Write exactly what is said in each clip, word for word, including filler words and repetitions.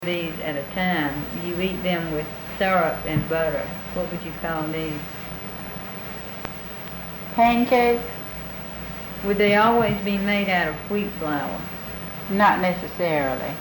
these at a time. You eat them with syrup and butter. What would you call these? Pancakes? Would they always be made out of wheat flour? Not necessarily.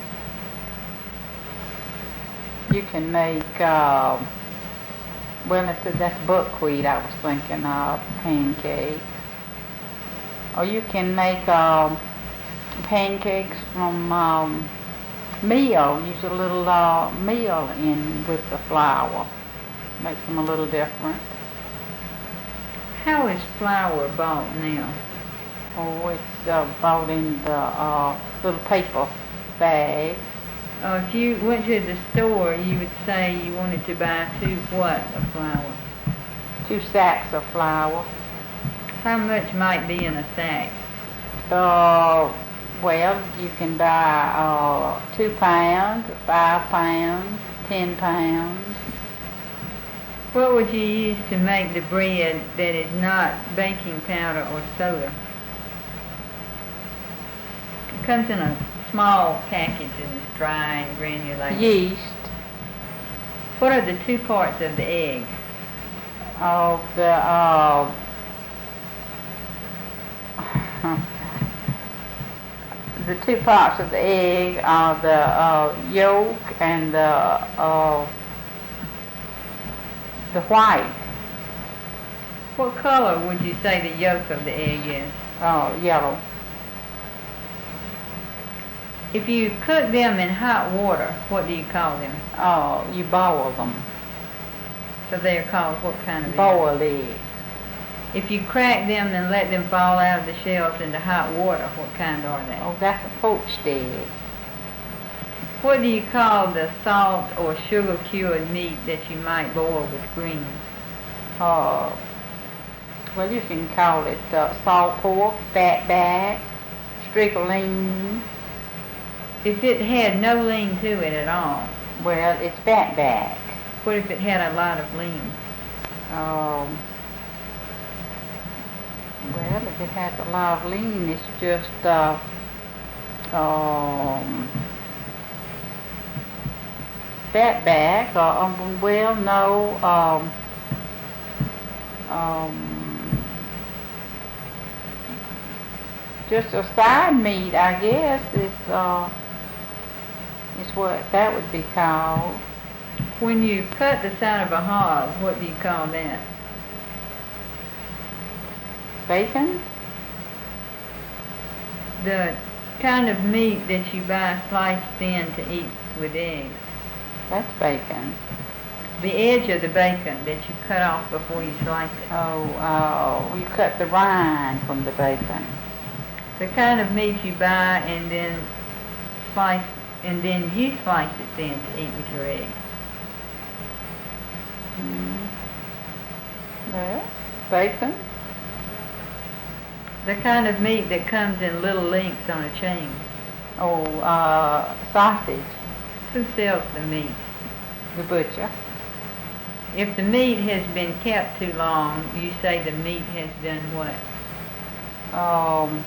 You can make, uh, well, it's, that's buckwheat I was thinking of, pancakes. Or you can make um, pancakes from um, meal. Use a little uh, meal in with the flour. Makes them a little different. How is flour bought now? Oh, it's uh, bought in the uh, little paper bag. Uh, if you went to the store, you would say you wanted to buy two what of flour? Two sacks of flour. How much might be in a sack? Uh, well, you can buy uh, two pounds, five pounds, ten pounds. What would you use to make the bread that is not baking powder or soda? It comes in a small package and it's dry and granulated. Yeast. What are the two parts of the egg? Of the uh, the two parts of the egg are the uh, yolk and the uh, the white. What color would you say the yolk of the egg is? Oh, yellow. If you cook them in hot water, what do you call them? Oh, you boil them. So they are called what kind of egg? Boiled eggs. If you crack them and let them fall out of the shells into hot water, what kind are they? Oh, that's a poached egg. What do you call the salt or sugar cured meat that you might boil with greens? Uh, well, you can call it uh, salt pork, fat back, strickling. If it had no lean to it at all, Well, it's fat back. what if it had a lot of lean? Um, well, if it has a lot of lean, it's just, uh, um, fat back, or, um, well, no, um, um, just a side meat, I guess, is, uh, is what that would be called. When you cut the side of a hog, what do you call that? Bacon? The kind of meat that you buy sliced thin to eat with eggs. That's bacon. The edge of the bacon that you cut off before you slice it. Oh, oh, you cut the rind from the bacon. The kind of meat you buy and then slice, and then you slice it thin to eat with your eggs. Mm. Well, bacon. The kind of meat that comes in little links on a chain. Oh, uh, sausage. Who sells the meat? The butcher. If the meat has been kept too long, you say the meat has done what? Um,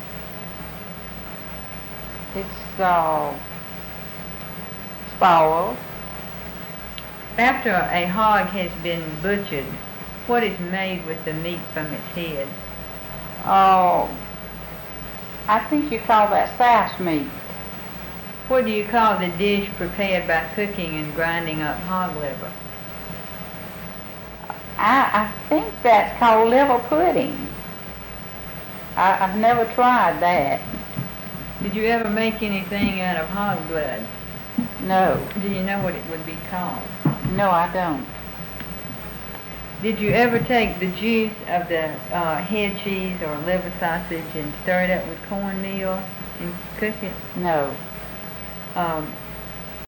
it's uh, spoiled. After a hog has been butchered, what is made with the meat from its head? Oh, I think you call that sass meat. What do you call the dish prepared by cooking and grinding up hog liver? I, I think that's called liver pudding. I, I've never tried that. Did you ever make anything out of hog blood? No. Do you know what it would be called? No, I don't. Did you ever take the juice of the uh, head cheese or liver sausage and stir it up with cornmeal and cook it? No. Um,